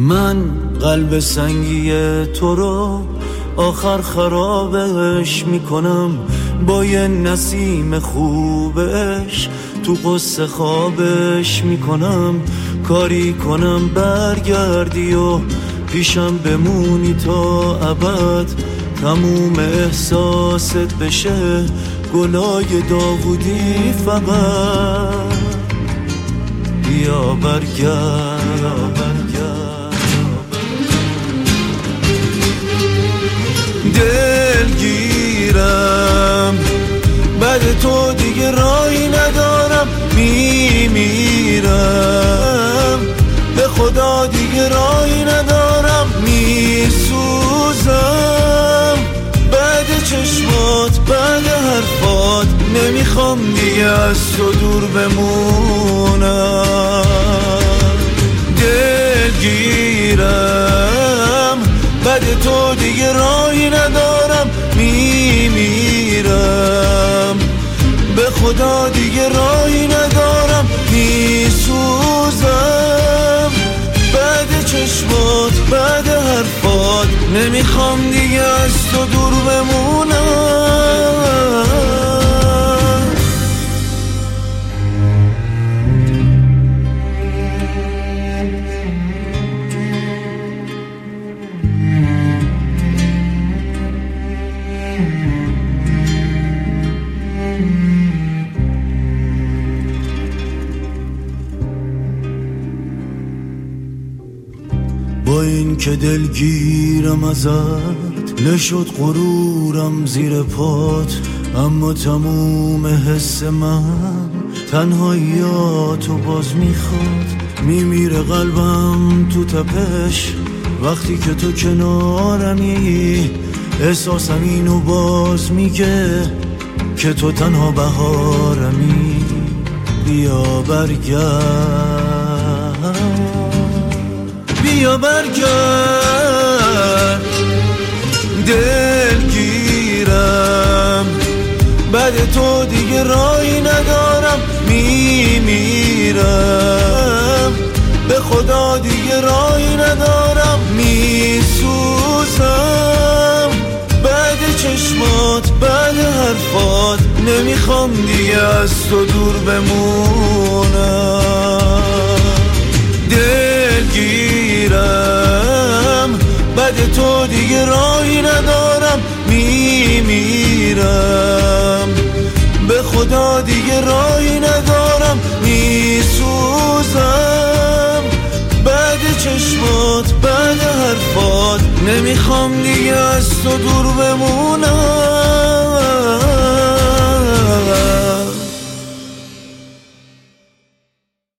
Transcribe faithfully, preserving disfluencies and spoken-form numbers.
من قلب سنگی تو رو آخر خرابش میکنم با یه نسیم خوبش، تو قصه خوابش میکنم، کاری کنم برگردی و پیشم بمونی تا ابد، تموم احساست بشه گلای داوودی فقط. بیا برگرد دلگیرم، بعد تو دیگه راهی ندارم، میمیرم به خدا دیگه راهی ندارم، میسوزم بعد چشمات بعد حرفات، نمیخوام دیگه از تو دور بمونم. دلگیرم بعد تو دیگه راهی ندارم، میمیرم به خدا دیگه راهی ندارم، میسوزم بعد چشمات بعد حرفات، نمیخوام دیگه از تو دور بمونم. با این که دلگیرم ازت، نشد غرورم زیر پات، اما تموم حس من تنهاییاتو باز میخواد، میمیره قلبم تو تپش وقتی که تو کنارمی، احساسم اینو باز میگه که تو تنها بهارمی. بیا برگرد بیا برگرد دلگیرم، بعد تو دیگه راهی ندارم، میمیرم به خدا دیگه راهی ندارم، میسوزم بعد چشمات بعد حرفات، نمیخوام دیگه از تو دور بمونم. دلگیرم بعد تو دیگه راهی ندارم، میمیرم به خدا دیگه راهی ندارم، میسوزم بعد چشمات بعد حرفات، نمیخوام دیگه از تو دور بمونم.